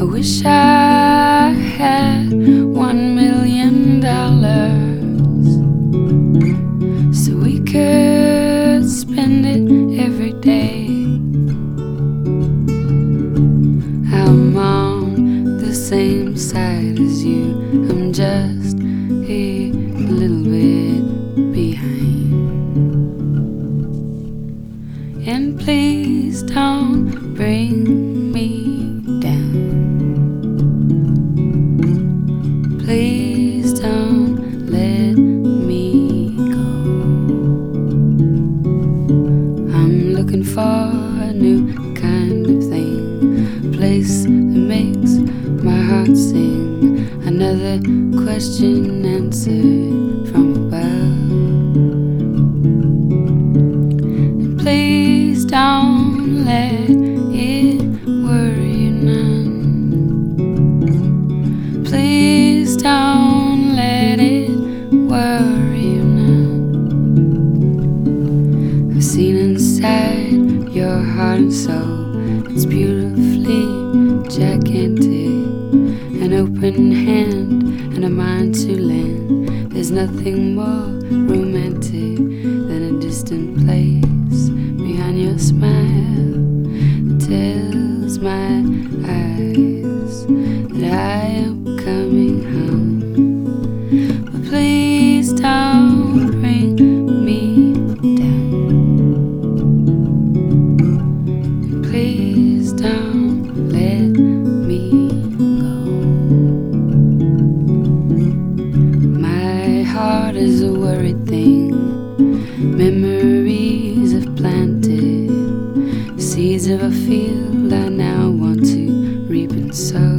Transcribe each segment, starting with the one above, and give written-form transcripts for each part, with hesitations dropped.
wish I had $1 million so we could spend it every day. I'm on the same side as you, I'm just a little bit behind. And please don't bring me down. Please don't let me go. I'm looking for a new kind of thing, a place that makes my heart sing, another question answered from above. And please don't let it worry you none. Please don't let it worry you none. I've seen inside your heart and soul, it's beautifully gigantic, an open hand and a mind to lend. There's nothing more romantic than a distant place behind your smile that tells my eyes that I am coming home. But please don't bring me down. And please don't let me go. My heart is a worried thing. Memories have planted seeds of a field I now want to reap and sow.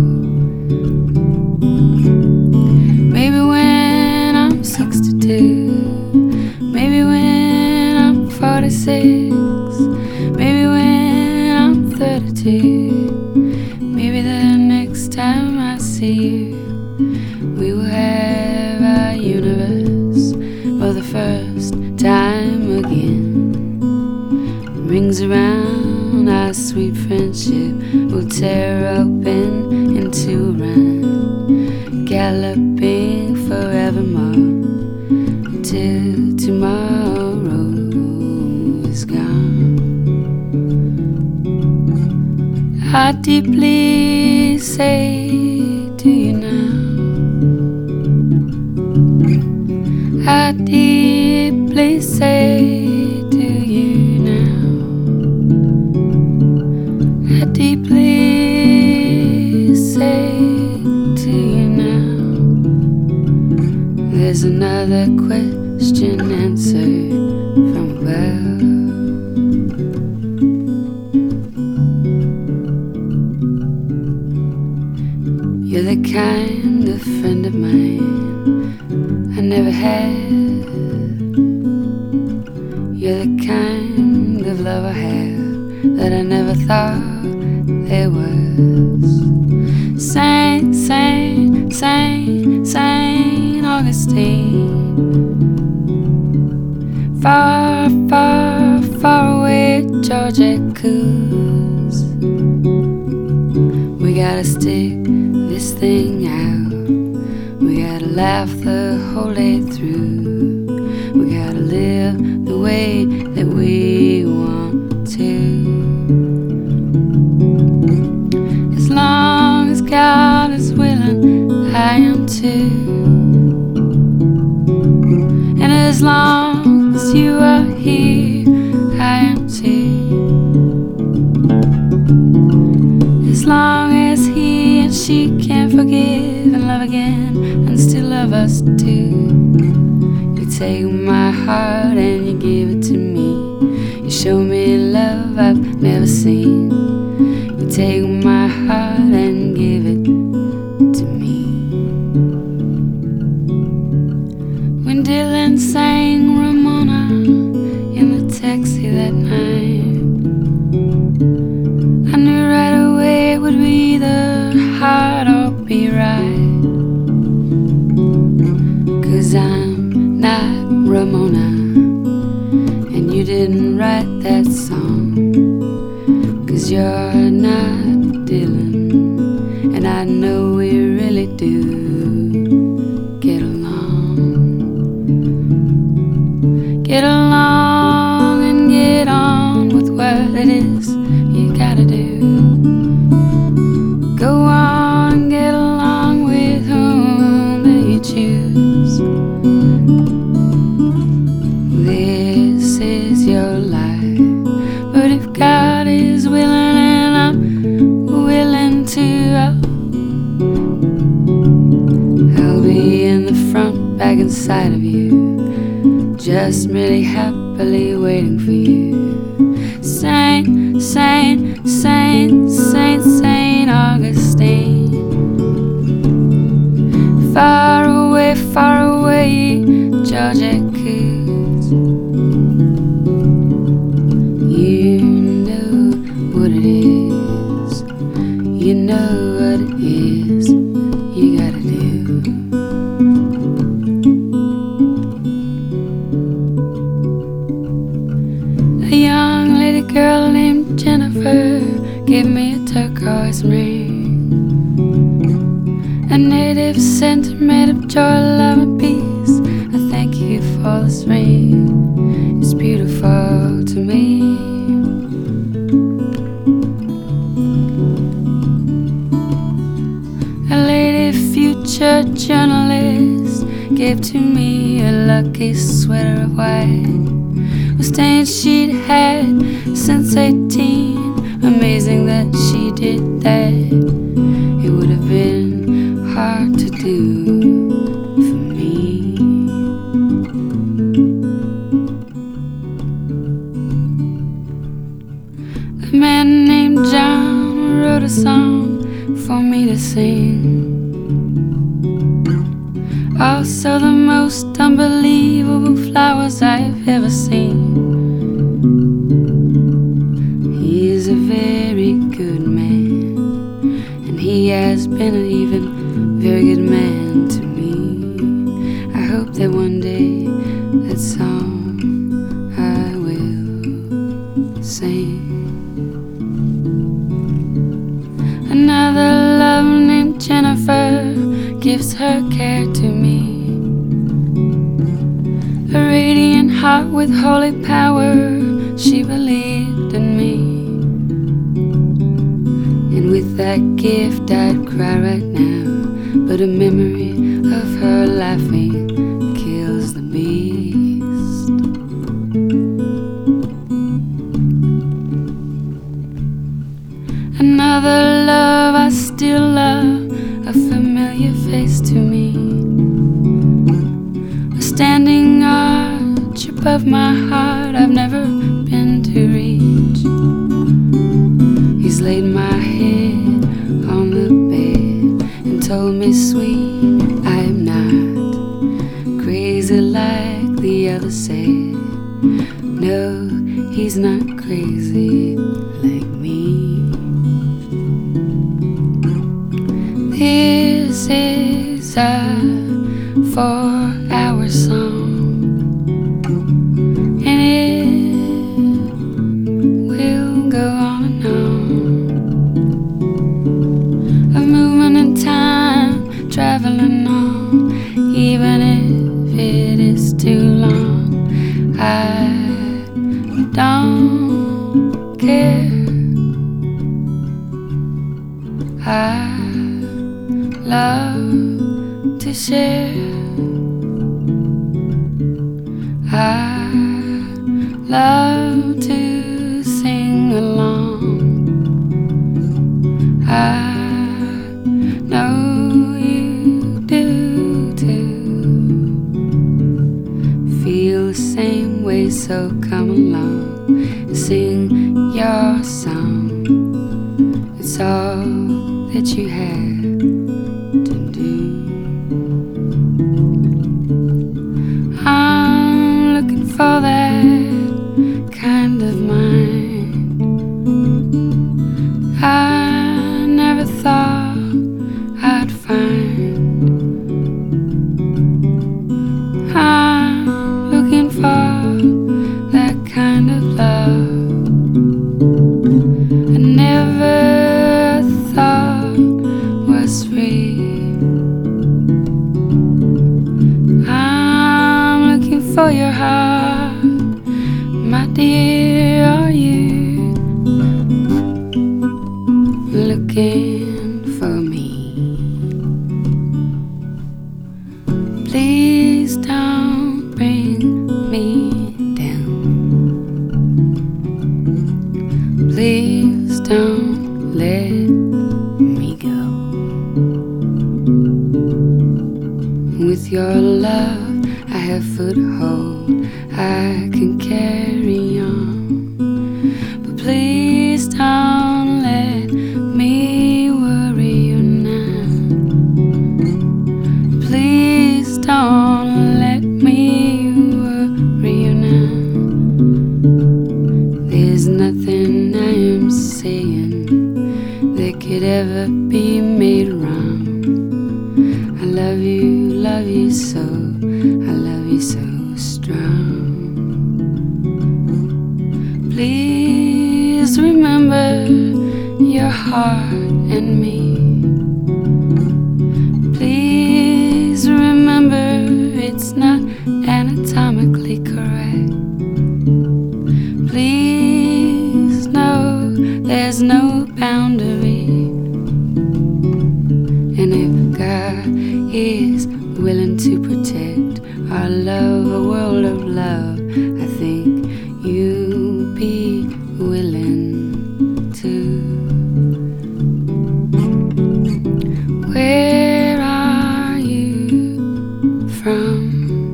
Maybe when I'm 62, maybe when I'm 46, maybe when I'm 32, maybe the next time I see you, we will have our universe for the first time again. Rings around our sweet friendship will tear open into a run, galloping forevermore until tomorrow is gone. I deeply say to you now, I deeply say to you now, I deeply say to you now. There's another question answered from above. You're the kind of friend of mine I never had. You're the kind of love I have that I never thought there was. Saint, Saint, Saint, Saint Augustine. Far, far, far away, Georgia Coos. We gotta stick this thing out. We gotta laugh the whole day through. We gotta live the way that we want to. As long as God is willing, I am too. And as long as you are here, I am too. As long as he and she can forgive and love again and still love us too. You take my heart and you give it to me. You show me love I've never seen. You take my heart and give it to me. When Dylan sang Ramona in the taxi that night, I knew right away it would be the heart or be right. 'Cause I'm not Ramona, and you didn't write that song. 'Cause you're not Dylan, I know we really do get along. Get along and get on with what it is you gotta do. Go on and get along with whom that you choose. This is your life, but if God is willing and I'm willing to, I'll be in the front, back inside of you, just really happily waiting for you. Saint, Saint, Saint, Saint, Saint Augustine. Far away, Georgia Coots. You know what it is. You know what it is you gotta do. A young lady girl named Jennifer gave me a turquoise ring. A native sentiment of joy, love and peace. I thank you for this ring. It's beautiful to me. A lady future journalist gave to me a lucky sweater of white, a stain she'd had since 18. Amazing that she did that. It would have been hard to do for me. A man named John wrote a song for me to sing. Also the most unbelievable flowers I've ever seen. He's a very good man, and he has been an even very good man to me. I hope that one day that song I will sing. Another love named Jennifer gives her care to me. A radiant heart with holy power, she believed in me. And with that gift I'd cry right now, but a memory of her laughing kills the beast. Another love I still love, a familiar face to me. A standing arch above my heart I've never been to reach. He's laid my head on the bed and told me, sweet, I am not crazy like the others said. No, he's not crazy like me. This is a 4-hour song, and it will go on and on. A movement in time, traveling on, even if it is too long. I don't care. I love to share. I love to sing along. I know you do too. Feel the same way, so come along and sing your song. It's all that you have to do. I'm looking for that kind of mind I never thought I'd find. I'm looking for that kind of love I never thought was for your heart, my dear. Are you looking for me? Please don't bring me down. Please don't let me go. With your love, I have foothold. I can carry on. But please don't let me worry you now. Please don't let me worry you now. There's nothing I am saying that could ever be made wrong. I love you so, I love you so strong. Please remember your heart and me. Please remember it's not anatomically correct. Please know there's no boundary. And if God is willing to protect our love, a world of love, I think you'll be willing to. Where are you from?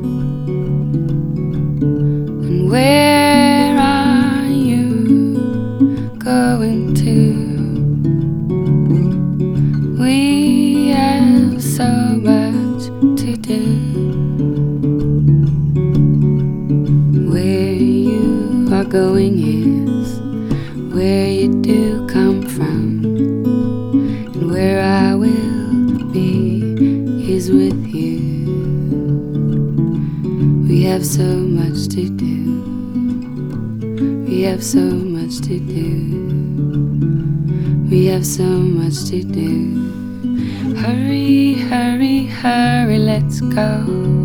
And where are you going to? We have so much to do. Where you are going is where you do come from, and where I will be is with you. We have so much to do. We have so much to do. We have so much to do. Hurry, hurry, hurry, let's go.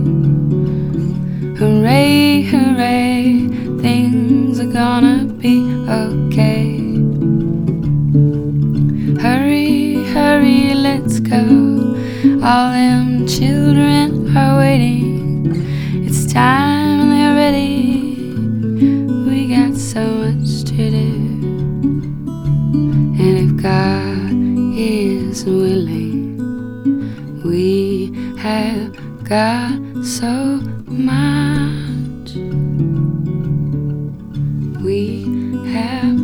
Hooray, hooray, things are gonna be okay. Hurry, hurry, let's go. All them children are waiting. It's time and they're ready. We got so much to do. And if God is willing, we have got so much. We have